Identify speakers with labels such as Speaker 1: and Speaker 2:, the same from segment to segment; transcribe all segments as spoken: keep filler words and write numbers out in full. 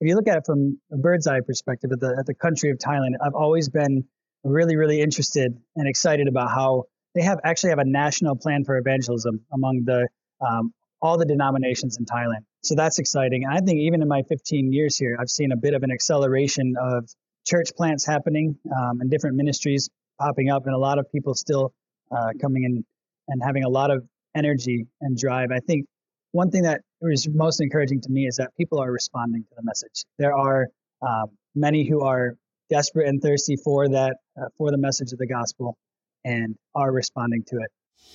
Speaker 1: if you look at it from a bird's eye perspective at the, at the country of Thailand, I've always been really, really interested and excited about how they have actually have a national plan for evangelism among the um, all the denominations in Thailand. So that's exciting. And I think even in my fifteen years here, I've seen a bit of an acceleration of church plants happening um, and different ministries popping up, and a lot of people still uh, coming in and having a lot of energy and drive. I think one thing that is most encouraging to me is that people are responding to the message. There are um, many who are desperate and thirsty for that, uh, for the message of the gospel, and are responding to it.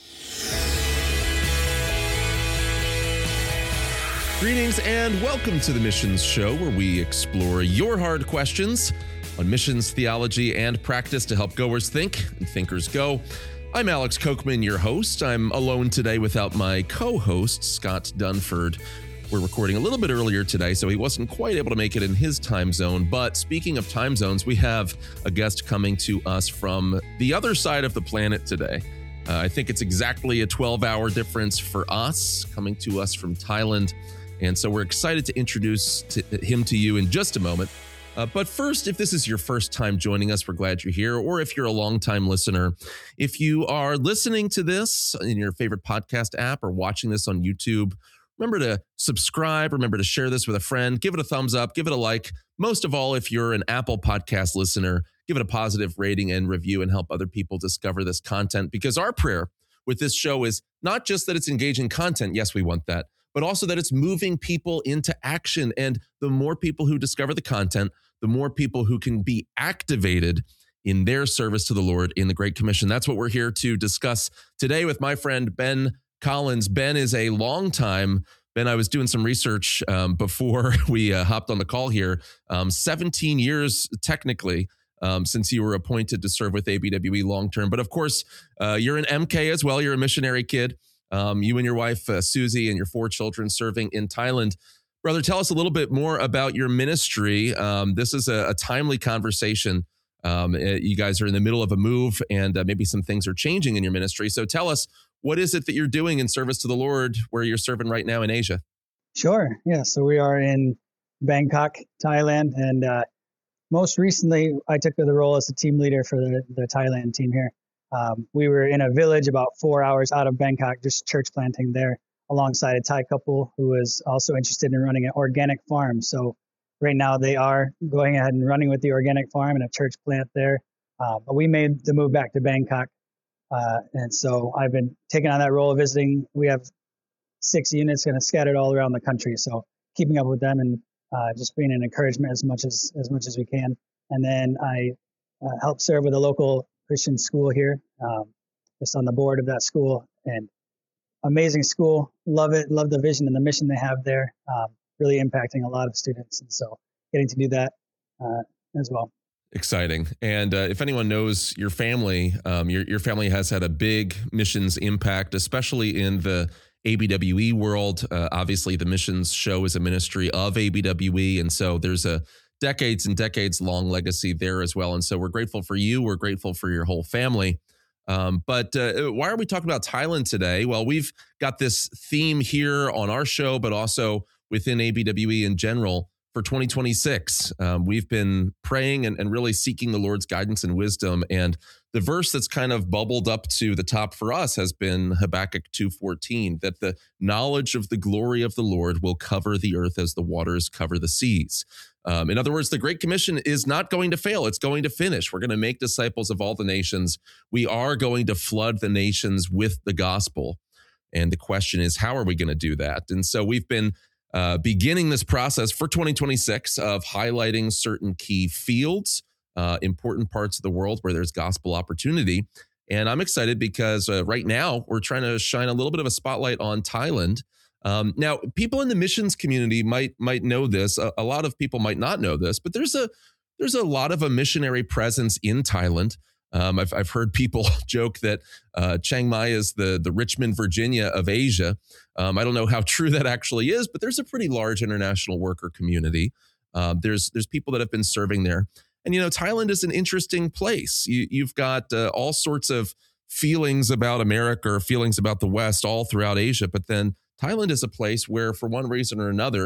Speaker 2: Greetings and welcome to the Missions Show, where we explore your hard questions on missions, theology, and practice to help goers think and thinkers go. I'm Alex Kochman, your host. I'm alone today without my co-host, Scott Dunford. We're recording a little bit earlier today, so he wasn't quite able to make it in his time zone. But speaking of time zones, we have a guest coming to us from the other side of the planet today. Uh, I think it's exactly a twelve-hour difference for us, coming to us from Thailand. And so we're excited to introduce to him to you in just a moment. Uh, but first, if this is your first time joining us, we're glad you're here. Or if you're a longtime listener, if you are listening to this in your favorite podcast app or watching this on YouTube, remember to subscribe. Remember to share this with a friend. Give it a thumbs up. Give it a like. Most of all, if you're an Apple Podcast listener, give it a positive rating and review and help other people discover this content. Because our prayer with this show is not just that it's engaging content. Yes, we want that. But also that it's moving people into action. And the more people who discover the content, the more people who can be activated in their service to the Lord in the Great Commission. That's what we're here to discuss today with my friend Ben Collins. Ben is a long time, Ben, I was doing some research um, before we uh, hopped on the call here, um, seventeen years technically um, since you were appointed to serve with A B W E long-term. But of course, uh, you're an M K as well. You're a missionary kid. Um, you and your wife, uh, Susie, and your four children serving in Thailand. Brother, tell us a little bit more about your ministry. Um, this is a, a timely conversation. Um, you guys are in the middle of a move, and uh, maybe some things are changing in your ministry. So tell us, what is it that you're doing in service to the Lord where you're serving right now in Asia?
Speaker 1: Sure. Yeah. So we are in Bangkok, Thailand. And uh, most recently, I took the role as a team leader for the, the Thailand team here. Um, we were in a village about four hours out of Bangkok, just church planting there, alongside a Thai couple who was also interested in running an organic farm. So right now they are going ahead and running with the organic farm and a church plant there. Uh, but we made the move back to Bangkok. Uh, and so I've been taking on that role of visiting. We have six units kind of scattered all around the country. So keeping up with them and uh, just being an encouragement as much as, as much as we can. And then I uh, help serve with a local Christian school here, um, just on the board of that school, and amazing school. Love it. Love the vision and the mission they have there. Um, really impacting a lot of students. And so getting to do that uh, as well.
Speaker 2: Exciting. And uh, if anyone knows your family, um, your, your family has had a big missions impact, especially in the A B W E world. Uh, obviously, the Missions Show is a ministry of A B W E. And so there's a decades and decades long legacy there as well. And so we're grateful for you. We're grateful for your whole family. Um, but uh, why are we talking about Thailand today? Well, we've got this theme here on our show, but also within A B W E in general for twenty twenty-six. Um, we've been praying and, and really seeking the Lord's guidance and wisdom. And the verse that's kind of bubbled up to the top for us has been Habakkuk two fourteen, that the knowledge of the glory of the Lord will cover the earth as the waters cover the seas. Um, in other words, the Great Commission is not going to fail. It's going to finish. We're going to make disciples of all the nations. We are going to flood the nations with the gospel. And the question is, how are we going to do that? And so we've been uh, beginning this process for twenty twenty-six of highlighting certain key fields, uh, important parts of the world where there's gospel opportunity. And I'm excited because uh, right now we're trying to shine a little bit of a spotlight on Thailand. Um, now, people in the missions community might might know this. A, a lot of people might not know this, but there's a there's a lot of a missionary presence in Thailand. Um, I've I've heard people joke that uh, Chiang Mai is the the Richmond, Virginia of Asia. Um, I don't know how true that actually is, but there's a pretty large international worker community. Um, there's there's people that have been serving there, and you know Thailand is an interesting place. You, you've got uh, all sorts of feelings about America or feelings about the West all throughout Asia, but then Thailand is a place where, for one reason or another,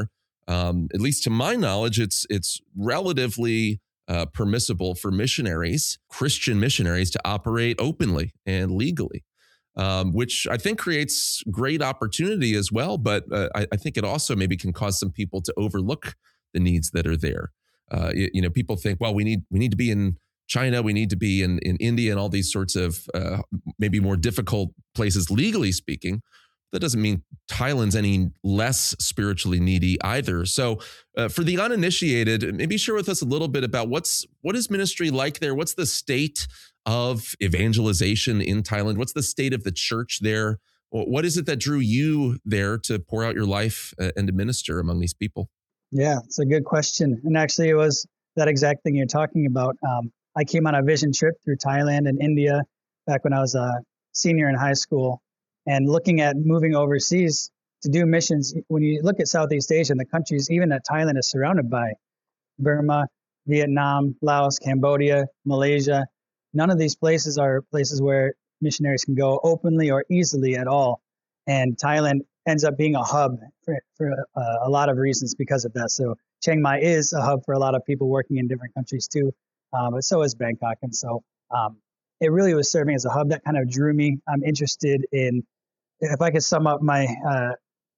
Speaker 2: um, at least to my knowledge, it's it's relatively uh, permissible for missionaries, Christian missionaries, to operate openly and legally, um, which I think creates great opportunity as well. But uh, I, I think it also maybe can cause some people to overlook the needs that are there. Uh, you, you know, people think, well, we need we need to be in China, we need to be in, in India and all these sorts of uh, maybe more difficult places, legally speaking. That doesn't mean Thailand's any less spiritually needy either. So uh, for the uninitiated, maybe share with us a little bit about what's what is ministry like there? What's the state of evangelization in Thailand? What's the state of the church there? What is it that drew you there to pour out your life and to minister among these people?
Speaker 1: Yeah, it's a good question. And actually, it was that exact thing you're talking about. Um, I came on a vision trip through Thailand and India back when I was a senior in high school. And looking at moving overseas to do missions, when you look at Southeast Asia and the countries, even that Thailand is surrounded by, Burma, Vietnam, Laos, Cambodia, Malaysia, none of these places are places where missionaries can go openly or easily at all. And Thailand ends up being a hub for, for uh, a lot of reasons because of that. So Chiang Mai is a hub for a lot of people working in different countries too, uh, but so is Bangkok. And so um, it really was serving as a hub that kind of drew me. I'm interested in, if I could sum up my uh,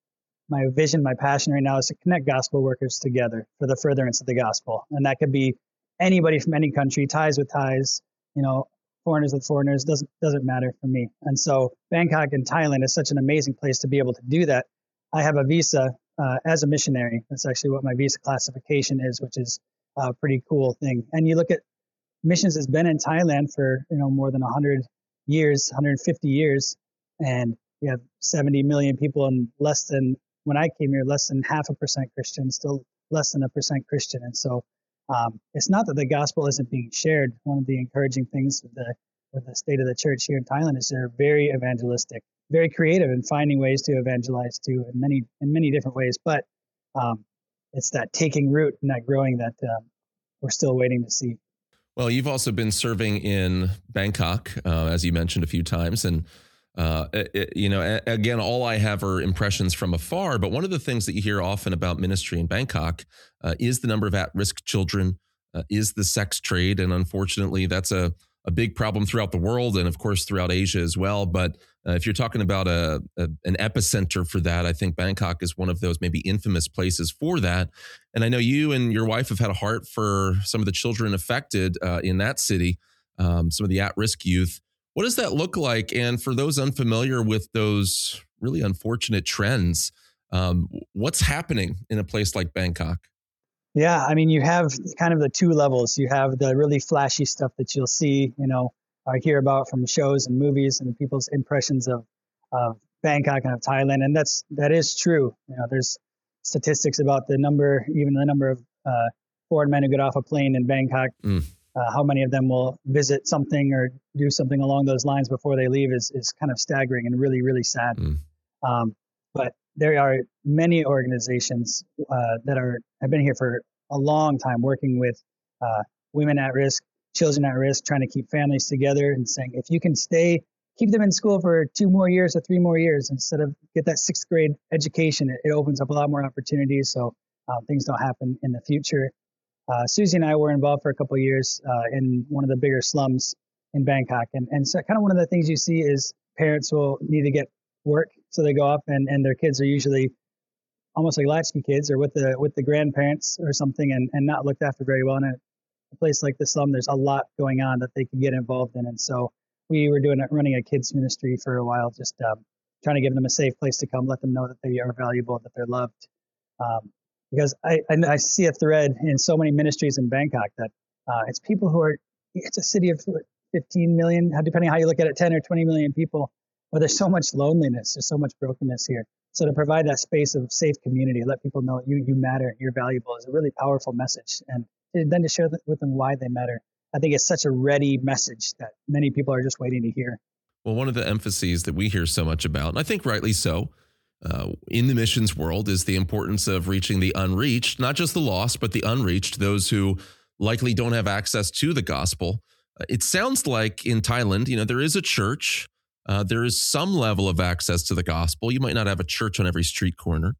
Speaker 1: my vision, my passion right now is to connect gospel workers together for the furtherance of the gospel. And that could be anybody from any country, Thais with Thais, you know, foreigners with foreigners, doesn't doesn't matter for me. And so Bangkok and Thailand is such an amazing place to be able to do that. I have a visa uh, as a missionary. That's actually what my visa classification is, which is a pretty cool thing. And you look at missions has been in Thailand for, you know, more than one hundred years, one hundred fifty years. And you have seventy million people, and less than, when I came here, less than half a percent Christian, still less than a percent Christian. And so um, it's not that the gospel isn't being shared. One of the encouraging things with the, with the state of the church here in Thailand is they're very evangelistic, very creative in finding ways to evangelize too, in many, in many different ways. But um, it's that taking root and that growing that um, we're still waiting to see.
Speaker 2: Well, you've also been serving in Bangkok, uh, as you mentioned a few times, and Uh, it, you know, again, all I have are impressions from afar. But one of the things that you hear often about ministry in Bangkok uh, is the number of at-risk children, uh, is the sex trade. And unfortunately, that's a, a big problem throughout the world and, of course, throughout Asia as well. But uh, if you're talking about a, a an epicenter for that, I think Bangkok is one of those maybe infamous places for that. And I know you and your wife have had a heart for some of the children affected uh, in that city, um, some of the at-risk youth. What does that look like? And for those unfamiliar with those really unfortunate trends, um, what's happening in a place like Bangkok?
Speaker 1: Yeah, I mean, you have kind of the two levels. You have the really flashy stuff that you'll see, you know, or hear about from shows and movies and people's impressions of, of Bangkok and of Thailand. And that's, that is true. You know, there's statistics about the number, even the number of uh, foreign men who get off a plane in Bangkok. Mm. Uh, how many of them will visit something or do something along those lines before they leave is, is kind of staggering and really, really sad. Mm. Um, but there are many organizations uh, that are have been here for a long time working with uh, women at risk, children at risk, trying to keep families together and saying, if you can stay, keep them in school for two more years or three more years instead of get that sixth grade education, it, it opens up a lot more opportunities so uh, things don't happen in the future. Uh, Susie and I were involved for a couple of years uh, in one of the bigger slums in Bangkok. And, and so kind of one of the things you see is parents will need to get work. So they go off and, and their kids are usually almost like latchkey kids or with the with the grandparents or something and, and not looked after very well. And a, a place like the slum, there's a lot going on that they can get involved in. And so we were doing running a kids ministry for a while, just um, trying to give them a safe place to come, let them know that they are valuable, that they're loved. Um, Because I, I see a thread in so many ministries in Bangkok that uh, it's people who are, it's a city of fifteen million, depending how you look at it, ten or twenty million people, but there's so much loneliness, there's so much brokenness here. So to provide that space of safe community, let people know you you matter, you're valuable is a really powerful message. And then to share with them why they matter, I think it's such a ready message that many people are just waiting to hear.
Speaker 2: Well, one of the emphases that we hear so much about, and I think rightly so, Uh, in the missions world is the importance of reaching the unreached, not just the lost, but the unreached, those who likely don't have access to the gospel. Uh, it sounds like in Thailand, you know, there is a church. Uh, there is some level of access to the gospel. You might not have a church on every street corner,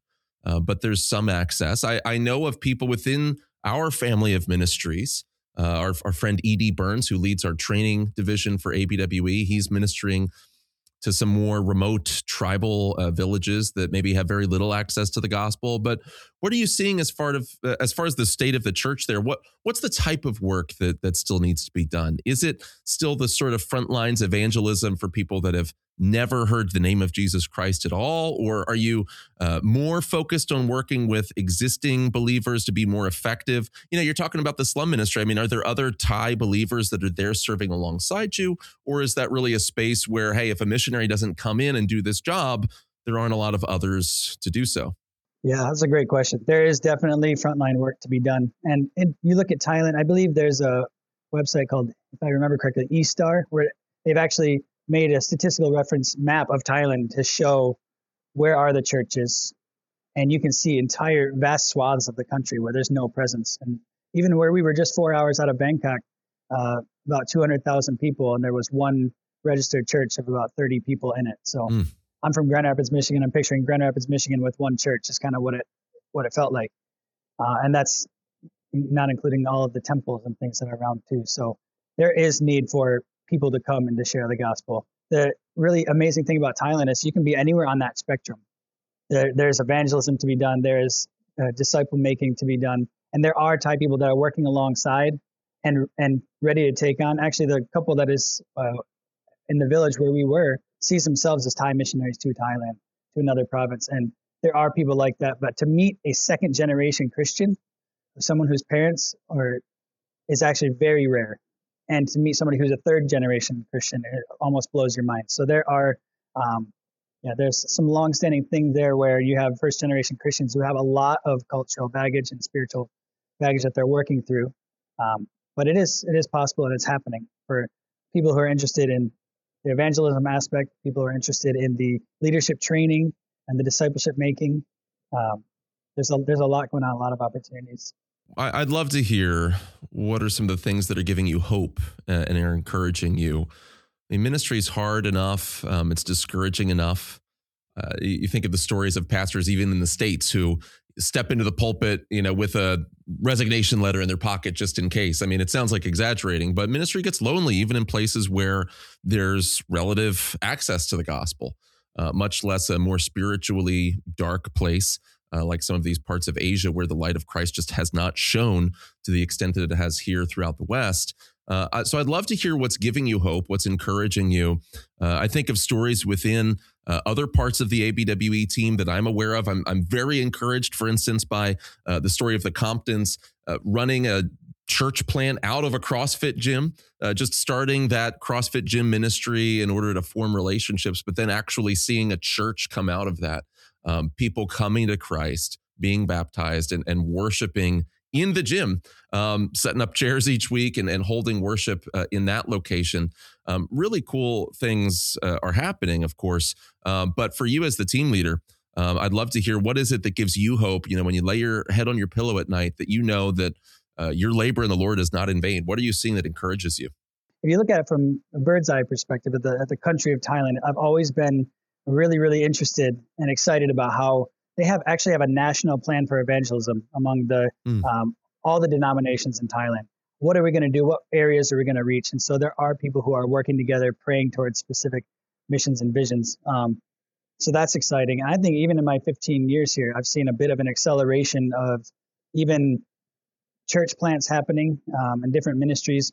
Speaker 2: uh, but there's some access. I, I know of people within our family of ministries. Uh, our, our friend E D Burns, who leads our training division for A B W E, he's ministering to some more remote tribal uh, villages that maybe have very little access to the gospel. But what are you seeing as far of uh, as far as the state of the church there? What what's the type of work that that still needs to be done? Is it still the sort of front lines evangelism for people that have never heard the name of Jesus Christ at all? Or are you uh, more focused on working with existing believers to be more effective? You know, you're talking about the slum ministry. I mean, are there other Thai believers that are there serving alongside you? Or is that really a space where, hey, if a missionary doesn't come in and do this job, there aren't a lot of others to do so?
Speaker 1: Yeah, that's a great question. There is definitely frontline work to be done. And in, you look at Thailand, I believe there's a website called, if I remember correctly, eStar, where they've actually made a statistical reference map of Thailand to show where are the churches. And you can see entire vast swaths of the country where there's no presence. And even where we were just four hours out of Bangkok, uh, about two hundred thousand people, and there was one registered church of about thirty people in it. So mm. I'm from Grand Rapids, Michigan. I'm picturing Grand Rapids, Michigan with one church is kind of what it what it felt like. Uh, and that's not including all of the temples and things that are around too. So there is need for people to come and to share the gospel. The really amazing thing about Thailand is you can be anywhere on that spectrum. There, there's evangelism to be done. There's uh, disciple making to be done. And there are Thai people that are working alongside and and ready to take on. Actually, the couple that is uh, in the village where we were sees themselves as Thai missionaries to Thailand, to another province. And there are people like that. But to meet a second generation Christian, someone whose parents are, is actually very rare. And to meet somebody who's a third generation Christian, it almost blows your mind. So there are, um, yeah, there's some longstanding thing there where you have first generation Christians who have a lot of cultural baggage and spiritual baggage that they're working through. Um, but it is it is possible and it's happening for people who are interested in the evangelism aspect, people who are interested in the leadership training and the discipleship making. Um, there's a there's a lot going on, a lot of opportunities.
Speaker 2: I'd love to hear what are some of the things that are giving you hope and are encouraging you. I mean, ministry is hard enough. Um, it's discouraging enough. Uh, you think of the stories of pastors, even in the States, who step into the pulpit, you know, with a resignation letter in their pocket just in case. I mean, it sounds like exaggerating, but ministry gets lonely even in places where there's relative access to the gospel, uh, much less a more spiritually dark place. Uh, like some of these parts of Asia where the light of Christ just has not shone to the extent that it has here throughout the West. Uh, so I'd love to hear what's giving you hope, what's encouraging you. Uh, I think of stories within uh, other parts of the A B W E team that I'm aware of. I'm, I'm very encouraged, for instance, by uh, the story of the Comptons uh, running a church plant out of a CrossFit gym, uh, just starting that CrossFit gym ministry in order to form relationships, but then actually seeing a church come out of that. Um, people coming to Christ, being baptized and, and worshiping in the gym, um, setting up chairs each week and, and holding worship uh, in that location. Um, really cool things uh, are happening, of course. Um, but for you as the team leader, um, I'd love to hear, what is it that gives you hope, you know, when you lay your head on your pillow at night, that you know that uh, your labor in the Lord is not in vain? What are you seeing that encourages you?
Speaker 1: If you look at it from a bird's eye perspective at the, at the country of Thailand, I've always been really, really interested and excited about how they have actually have a national plan for evangelism among the mm. um, all the denominations in Thailand. What are we going to do? What areas are we going to reach? And so there are people who are working together, praying towards specific missions and visions. Um, so that's exciting. And I think even in my fifteen years here, I've seen a bit of an acceleration of even church plants happening um, and different ministries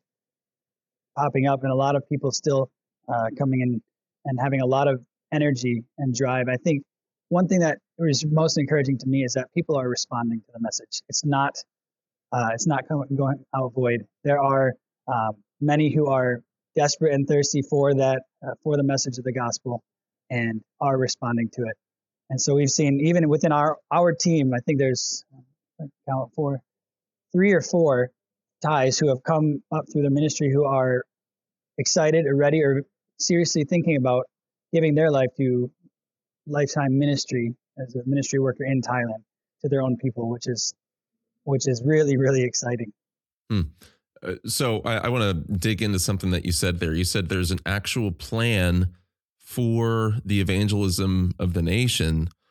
Speaker 1: popping up, and a lot of people still uh, coming in and having a lot of energy and drive. I think one thing that is most encouraging to me is that people are responding to the message. It's not, uh, it's not going out void. There are um, many who are desperate and thirsty for that, uh, for the message of the gospel, and are responding to it. And so we've seen even within our our team, I think there's I count for three or four Thais who have come up through the ministry who are excited or ready or seriously thinking about giving their life to lifetime ministry as a ministry worker in Thailand to their own people, which is which is really, really exciting.
Speaker 2: Hmm. Uh, so I, I want to dig into something that you said there. You said there's an actual plan for the evangelism of the nation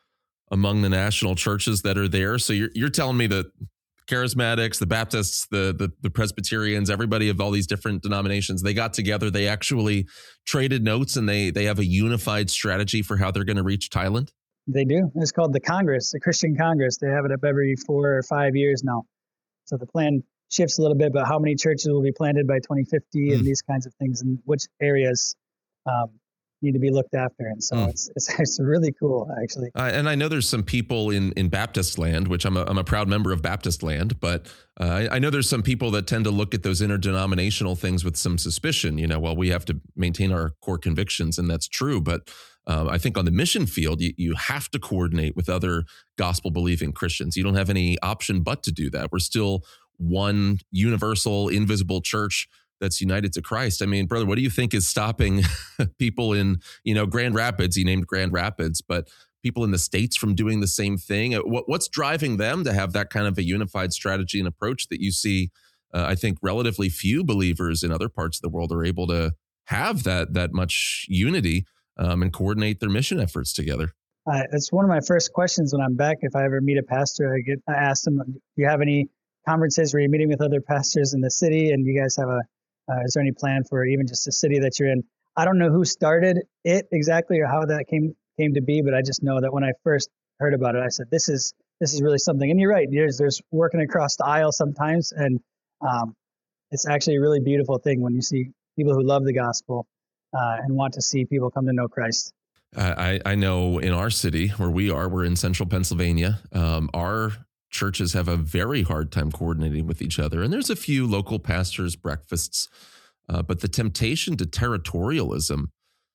Speaker 2: among the national churches that are there. So you're you're telling me that Charismatics, the Baptists, the, the the Presbyterians, everybody of all these different denominations, they got together, they actually traded notes, and they they have a unified strategy for how they're going to reach Thailand?
Speaker 1: They do. It's called the Congress, the Christian Congress. They have it up every four or five years now. So the plan shifts a little bit, but how many churches will be planted by twenty fifty mm. and these kinds of things, and which areas um, need to be looked after. And so mm. it's, it's it's really cool, actually.
Speaker 2: Uh, and I know there's some people in, in Baptist land, which I'm a, I'm a proud member of Baptist land, but uh, I, I know there's some people that tend to look at those interdenominational things with some suspicion. You know, well, we have to maintain our core convictions, and that's true. But um, I think on the mission field, you, you have to coordinate with other gospel-believing Christians. You don't have any option but to do that. We're still one universal, invisible church that's united to Christ. I mean, brother, what do you think is stopping people in, you know, Grand Rapids? He named Grand Rapids, but people in the States from doing the same thing? What, what's driving them to have that kind of a unified strategy and approach that you see? Uh, I think relatively few believers in other parts of the world are able to have that that much unity um, and coordinate their mission efforts together.
Speaker 1: Uh, it's one of my first questions when I'm back. If I ever meet a pastor, I get I ask them, "Do you have any conferences where you're meeting with other pastors in the city, and you guys have a Uh, is there any plan for even just the city that you're in?" I don't know who started it exactly or how that came came to be, but I just know that when I first heard about it, I said, "This is this is really something." And you're right. There's there's working across the aisle sometimes, and um, it's actually a really beautiful thing when you see people who love the gospel uh, and want to see people come to know Christ.
Speaker 2: I I know in our city where we are, we're in central Pennsylvania. Um, our churches have a very hard time coordinating with each other. And there's a few local pastors' breakfasts, uh, but the temptation to territorialism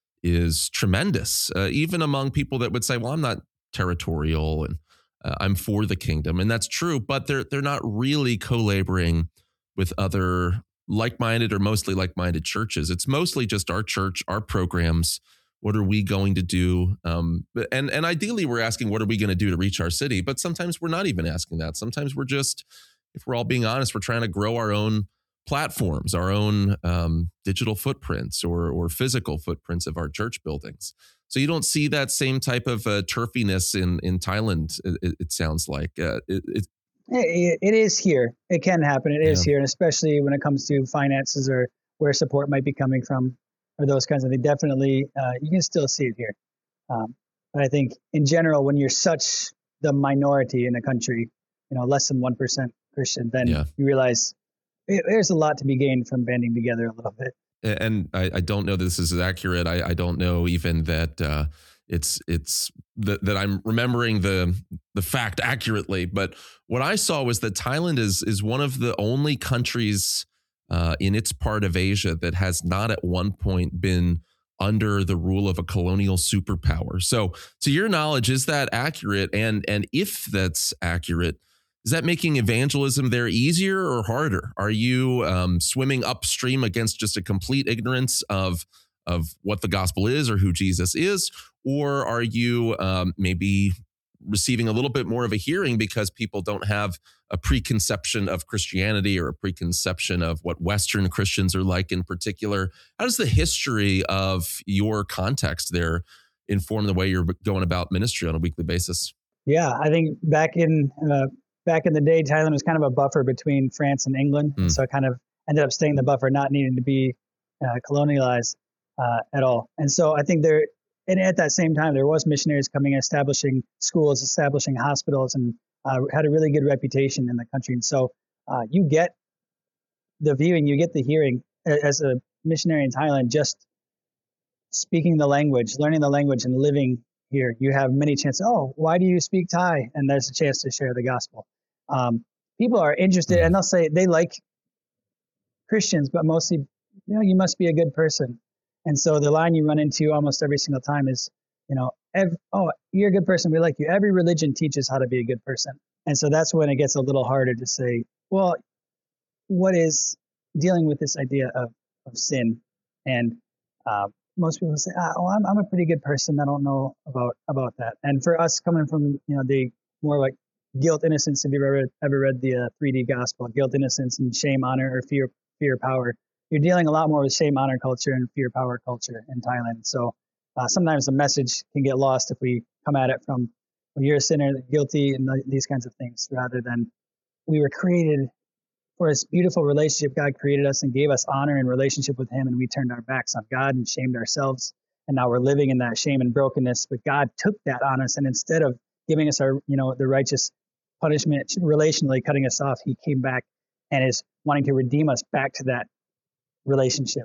Speaker 2: is tremendous, uh, even among people that would say, well, I'm not territorial and uh, I'm for the kingdom. And that's true, but they're they're not really co-laboring with other like-minded or mostly like-minded churches. It's mostly just our church, our programs. What are we going to do? Um, and, and ideally, we're asking, what are we going to do to reach our city? But sometimes we're not even asking that. Sometimes we're just, if we're all being honest, we're trying to grow our own platforms, our own um, digital footprints or, or physical footprints of our church buildings. So you don't see that same type of uh, turfiness in, in Thailand, it, it sounds like. Uh, it, it,
Speaker 1: it, it is here. It can happen. It is yeah. here, and especially when it comes to finances or where support might be coming from, or those kinds of things. Definitely, uh, you can still see it here. Um, but I think in general, when you're such the minority in a country, you know, less than one percent Christian, then yeah. you realize it, there's a lot to be gained from banding together a little bit.
Speaker 2: And I, I don't know this is accurate. I, I don't know even that uh, it's it's that, that I'm remembering the the fact accurately. But what I saw was that Thailand is is one of the only countries Uh, in its part of Asia that has not at one point been under the rule of a colonial superpower. So to your knowledge, is that accurate? And and if that's accurate, is that making evangelism there easier or harder? Are you um, swimming upstream against just a complete ignorance of, of what the gospel is or who Jesus is? Or are you um, maybe receiving a little bit more of a hearing because people don't have a preconception of Christianity or a preconception of what Western Christians are like in particular? How does the history of your context there inform the way you're going about ministry on a weekly basis?
Speaker 1: Yeah, I think back in uh, back in the day, Thailand was kind of a buffer between France and England. Mm. So it kind of ended up staying the buffer, not needing to be uh, colonialized uh, at all. And so I think there, and at that same time, there was missionaries coming, establishing schools, establishing hospitals, and uh, had a really good reputation in the country. And so uh, you get the viewing, you get the hearing as a missionary in Thailand, just speaking the language, learning the language and living here. You have many chances. Oh, why do you speak Thai? And there's a chance to share the gospel. Um, people are interested, and they'll say they like Christians, but mostly, you know, you must be a good person. And so the line you run into almost every single time is, you know, every, oh, you're a good person. We like you. Every religion teaches how to be a good person. And so that's when it gets a little harder to say, well, what is dealing with this idea of, of sin? And uh, most people say, ah, oh, I'm, I'm a pretty good person. I don't know about, about that. And for us coming from, you know, the more like guilt, innocence, if you've ever, ever read the uh, three D gospel, guilt, innocence, and shame, honor, or fear, fear, power, you're dealing a lot more with shame, honor culture and fear, power culture in Thailand. So uh, sometimes the message can get lost if we come at it from well, you're a sinner, guilty, and these kinds of things, rather than we were created for this beautiful relationship. God created us and gave us honor and relationship with him, and we turned our backs on God and shamed ourselves. And now we're living in that shame and brokenness. But God took that on us, and instead of giving us our, you know, the righteous punishment, relationally cutting us off, he came back and is wanting to redeem us back to that relationship.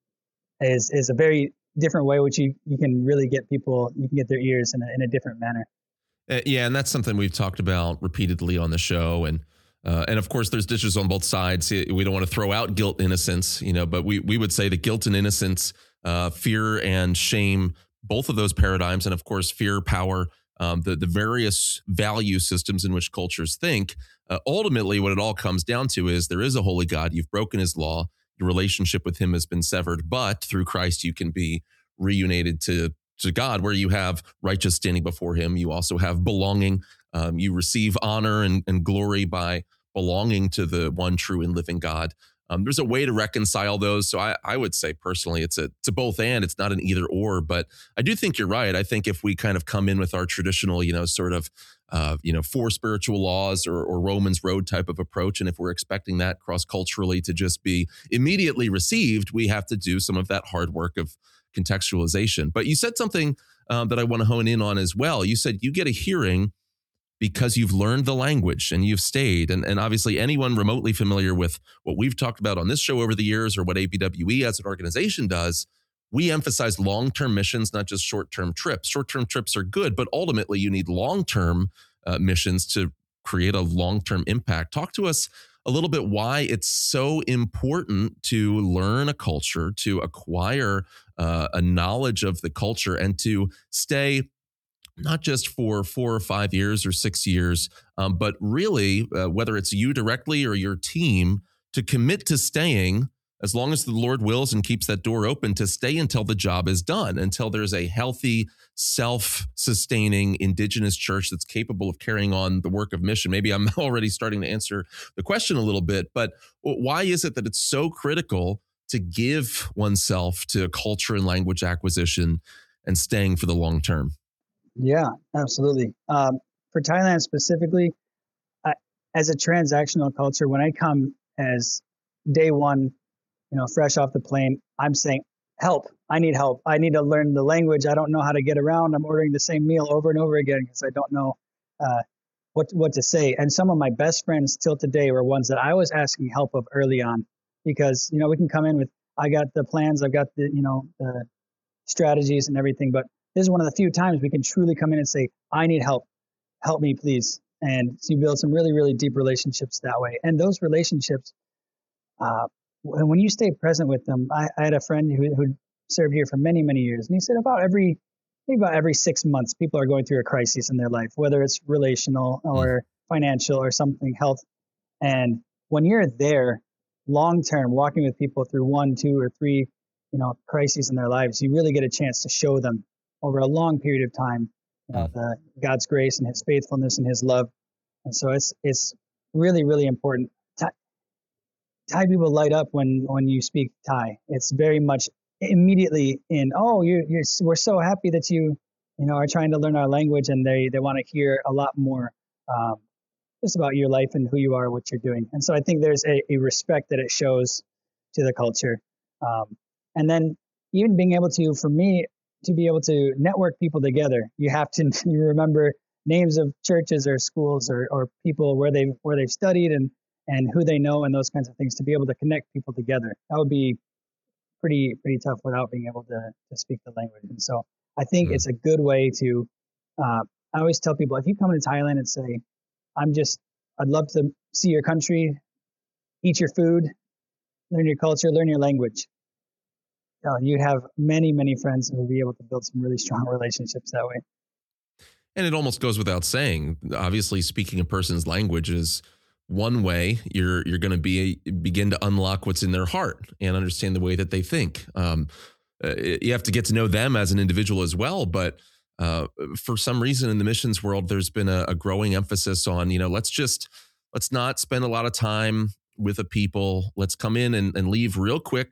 Speaker 1: Is is a very different way, which you, you can really get people, you can get their ears in a, in a different manner.
Speaker 2: Uh, yeah, and that's something we've talked about repeatedly on the show. And uh, and of course, there's dishes on both sides. We don't want to throw out guilt, innocence, you know, but we we would say that guilt and innocence, uh, fear and shame, both of those paradigms, and of course, fear, power, um, the the various value systems in which cultures think. Uh, ultimately, what it all comes down to is there is a holy God. You've broken his law. Your relationship with him has been severed, but through Christ, you can be reunited to, to God, where you have righteous standing before him. You also have belonging. Um, you receive honor and, and glory by belonging to the one true and living God. Um, there's a way to reconcile those. So I, I would say personally, it's a, it's a both and, it's not an either or, but I do think you're right. I think if we kind of come in with our traditional, you know, sort of, uh, you know, four spiritual laws or, or Romans road type of approach, and if we're expecting that cross-culturally to just be immediately received, we have to do some of that hard work of contextualization. But you said something um, that I want to hone in on as well. You said you get a hearing because you've learned the language and you've stayed. And, and obviously anyone remotely familiar with what we've talked about on this show over the years, or what A B W E as an organization does, we emphasize long-term missions, not just short-term trips. Short-term trips are good, but ultimately you need long-term uh, missions to create a long-term impact. Talk to us a little bit why it's so important to learn a culture, to acquire uh, a knowledge of the culture, and to stay not just for four or five years or six years, um, but really, uh, whether it's you directly or your team, to commit to staying as long as the Lord wills and keeps that door open, to stay until the job is done, until there's a healthy, self-sustaining indigenous church that's capable of carrying on the work of mission. Maybe I'm already starting to answer the question a little bit, but why is it that it's so critical to give oneself to culture and language acquisition and staying for the long term?
Speaker 1: Yeah, absolutely. Um, for Thailand specifically, I, as a transactional culture, when I come as day one, you know, fresh off the plane, I'm saying, help, I need help. I need to learn the language. I don't know how to get around. I'm ordering the same meal over and over again because I don't know uh, what what to say. And some of my best friends till today were ones that I was asking help of early on, because, you know, we can come in with, I got the plans, I've got the, you know, the strategies and everything, but this is one of the few times we can truly come in and say, I need help. Help me, please. And so you build some really, really deep relationships that way. And those relationships, uh, when you stay present with them, I, I had a friend who who served here for many, many years, and he said about every maybe about every six months, people are going through a crisis in their life, whether it's relational or financial or something, health. And when you're there, long term, walking with people through one, two, or three, you know, crises in their lives, you really get a chance to show them over a long period of time, you know, the, God's grace and His faithfulness and His love. And so it's it's really, really important. Thai people light up when, when you speak Thai. It's very much immediately in, oh, you're, you're, we're so happy that you, you know, are trying to learn our language, and they, they want to hear a lot more um, just about your life and who you are, what you're doing. And so I think there's a, a respect that it shows to the culture. Um, and then even being able to, for me, to be able to network people together, you have to you remember names of churches or schools or, or people where they've, where they've studied and and who they know and those kinds of things, to be able to connect people together. That would be pretty pretty tough without being able to, to speak the language. And so I think mm. it's a good way to, uh, I always tell people, if you come to Thailand and say, I'm just, I'd love to see your country, eat your food, learn your culture, learn your language, you know, you'd have many, many friends and would be able to build some really strong relationships that way.
Speaker 2: And it almost goes without saying, obviously speaking a person's language is one way you're you're going to be begin to unlock what's in their heart and understand the way that they think. Um, uh, you have to get to know them as an individual as well. But uh, for some reason in the missions world, there's been a, a growing emphasis on, you know, let's just let's not spend a lot of time with the people. Let's come in and, and leave real quick.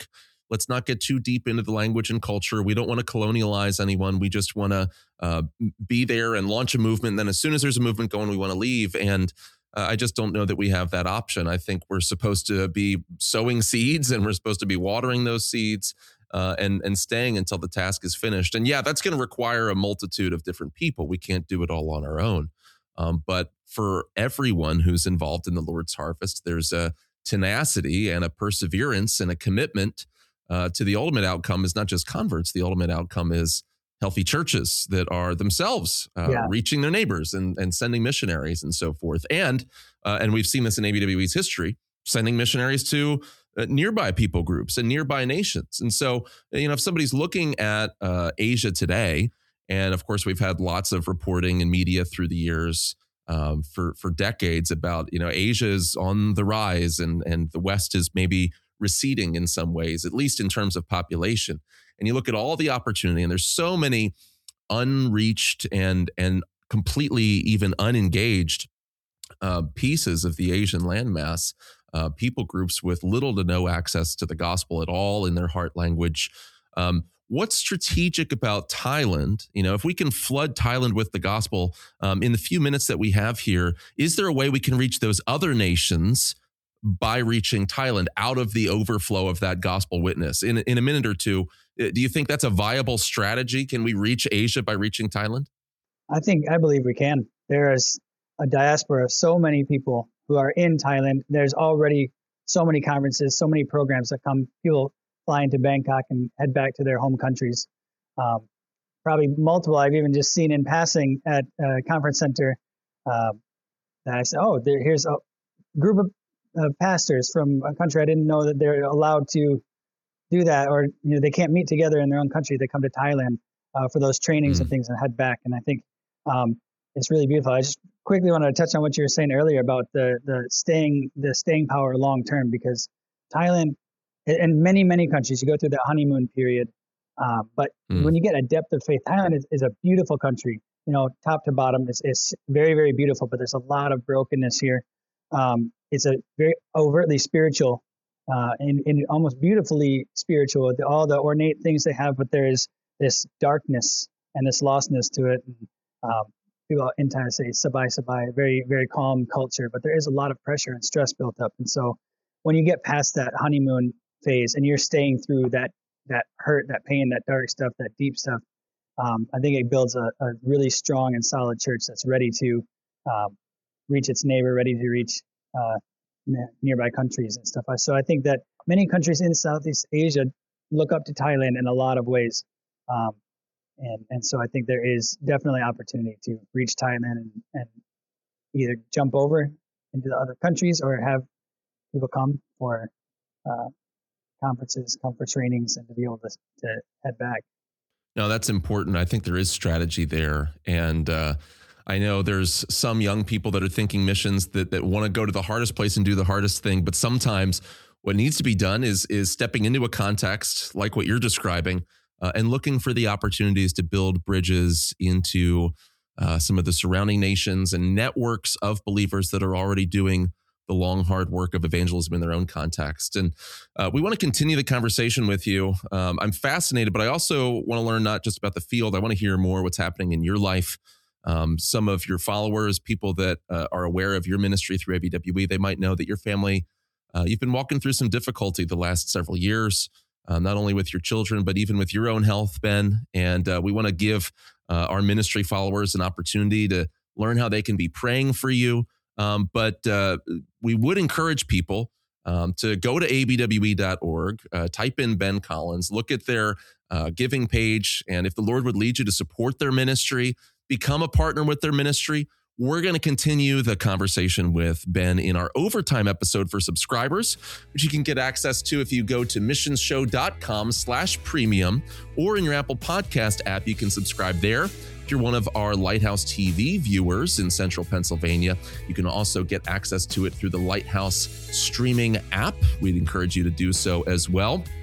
Speaker 2: Let's not get too deep into the language and culture. We don't want to colonialize anyone. We just want to uh, be there and launch a movement. And then as soon as there's a movement going, we want to leave. And uh, I just don't know that we have that option. I think we're supposed to be sowing seeds, and we're supposed to be watering those seeds uh, and, and staying until the task is finished. And yeah, that's going to require a multitude of different people. We can't do it all on our own. Um, but for everyone who's involved in the Lord's harvest, there's a tenacity and a perseverance and a commitment uh, to the ultimate outcome is not just converts. The ultimate outcome is healthy churches that are themselves uh, yeah. reaching their neighbors and, and sending missionaries and so forth. And uh, and we've seen this in A B W E's history, sending missionaries to uh, nearby people groups and nearby nations. And so, you know, if somebody's looking at uh, Asia today, and of course, we've had lots of reporting in media through the years um, for for decades about, you know, Asia is on the rise and and the West is maybe receding in some ways, at least in terms of population. And you look at all the opportunity, and there's so many unreached and and completely even unengaged uh, pieces of the Asian landmass, uh, people groups with little to no access to the gospel at all in their heart language. Um, What's strategic about Thailand? You know, if we can flood Thailand with the gospel um, in the few minutes that we have here, is there a way we can reach those other nations by reaching Thailand out of the overflow of that gospel witness? In, in a minute or two, do you think that's a viable strategy? Can we reach Asia by reaching Thailand?
Speaker 1: I think, I believe we can. There is a diaspora of so many people who are in Thailand. There's already so many conferences, so many programs that come, people fly into Bangkok and head back to their home countries. Um, probably multiple I've even just seen in passing at a conference center uh, that I said, oh, there, here's a group of uh, pastors from a country I didn't know that they're allowed to do that, or you know they can't meet together in their own country. They come to Thailand uh, for those trainings mm. and things and head back. And I think um, it's really beautiful. I just quickly wanted to touch on what you were saying earlier about the the staying the staying power long term, because Thailand, in many, many countries, you go through that honeymoon period. Uh, but mm. when you get a depth of faith, Thailand is, is a beautiful country. You know, top to bottom, it's, it's very, very beautiful, but there's a lot of brokenness here. Um, it's a very overtly spiritual uh, and, and almost beautifully spiritual, the, all the ornate things they have, but there is this darkness and this lostness to it. And, um, people in Thailand say sabai sabai, very, very calm culture, but there is a lot of pressure and stress built up. And so when you get past that honeymoon phase and you're staying through that that hurt, that pain, that dark stuff, that deep stuff, um, I think it builds a, a really strong and solid church that's ready to um, reach its neighbor, ready to reach uh, n- nearby countries and stuff. So I think that many countries in Southeast Asia look up to Thailand in a lot of ways, um, and and so I think there is definitely opportunity to reach Thailand and, and either jump over into the other countries or have people come for uh, conferences, come for trainings, and to be able to, to head back.
Speaker 2: No, that's important. I think there is strategy there. And uh, I know there's some young people that are thinking missions that, that want to go to the hardest place and do the hardest thing. But sometimes what needs to be done is, is stepping into a context like what you're describing uh, and looking for the opportunities to build bridges into uh, some of the surrounding nations and networks of believers that are already doing the long, hard work of evangelism in their own context. And uh, we want to continue the conversation with you. Um, I'm fascinated, but I also want to learn not just about the field. I want to hear more what's happening in your life. Um, some of your followers, people that uh, are aware of your ministry through A B W E, they might know that your family, uh, you've been walking through some difficulty the last several years, uh, not only with your children, but even with your own health, Ben. And uh, we want to give uh, our ministry followers an opportunity to learn how they can be praying for you. Um, but uh, we would encourage people um, to go to A B W E dot org, uh, type in Ben Collins, look at their uh, giving page, and if the Lord would lead you to support their ministry, become a partner with their ministry. We're going to continue the conversation with Ben in our overtime episode for subscribers, which you can get access to if you go to missionsshow.com slash premium, or in your Apple Podcast app, you can subscribe there. If you're one of our Lighthouse T V viewers in central Pennsylvania, you can also get access to it through the Lighthouse streaming app. We'd encourage you to do so as well.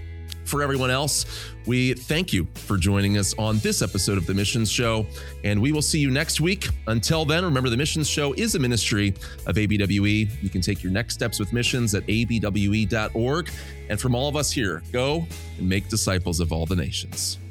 Speaker 2: For everyone else, we thank you for joining us on this episode of The Missions Show, and we will see you next week. Until then, remember The Missions Show is a ministry of A B W E. You can take your next steps with missions at a b w e dot org. And from all of us here, go and make disciples of all the nations.